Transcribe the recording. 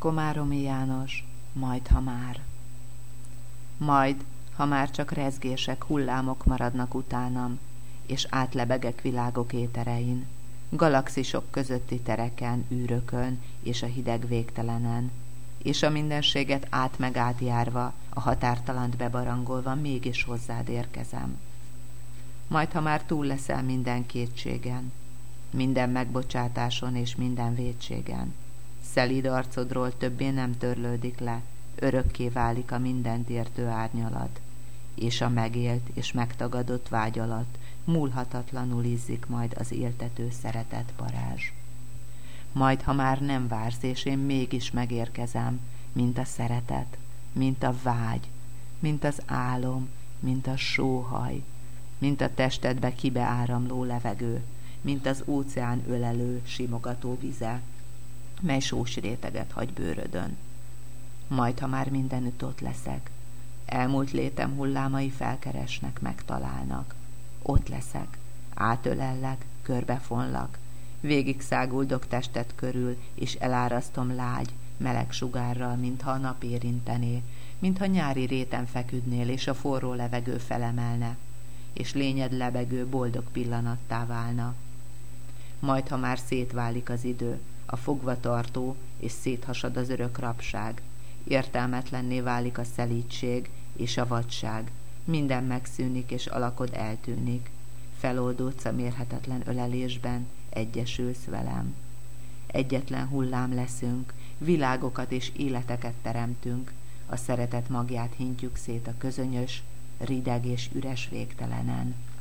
Komáromi János, majd ha már. Majd, ha már csak rezgések, hullámok maradnak utánam, és átlebegek világok éterein, galaxisok közötti tereken, űrökön és a hideg végtelenen, és a mindenséget át meg átjárva, a határtalant bebarangolva mégis hozzád érkezem. Majd, ha már túl leszel minden kétségen, minden megbocsátáson és minden vétségen, szelíd arcodról többé nem törlődik le, örökké válik a mindent értő árnyalat, és a megélt és megtagadott vágy alatt múlhatatlanul izzik majd az éltető szeretet parázs. Majd, ha már nem vársz, és én mégis megérkezem, mint a szeretet, mint a vágy, mint az álom, mint a sóhaj, mint a testedbe kibeáramló levegő, mint az óceán ölelő, simogató vize, mely sós réteget hagy bőrödön. Majd, ha már mindenütt ott leszek, elmúlt létem hullámai felkeresnek, megtalálnak. Ott leszek, átölellek, körbefonlak, végig száguldok tested körül, és elárasztom lágy, meleg sugárral, mintha a nap érintené, mintha nyári réten feküdnél, és a forró levegő felemelne, és lényed lebegő, boldog pillanattá válna. Majd, ha már szétválik az idő, a fogvatartó, és széthasad az örök rabság, értelmetlenné válik a szelídség és a vadság, minden megszűnik, és alakod eltűnik, feloldódsz a mérhetetlen ölelésben, egyesülsz velem. Egyetlen hullám leszünk, világokat és életeket teremtünk, a szeretet magját hintjük szét a közönyös, rideg és üres végtelenen.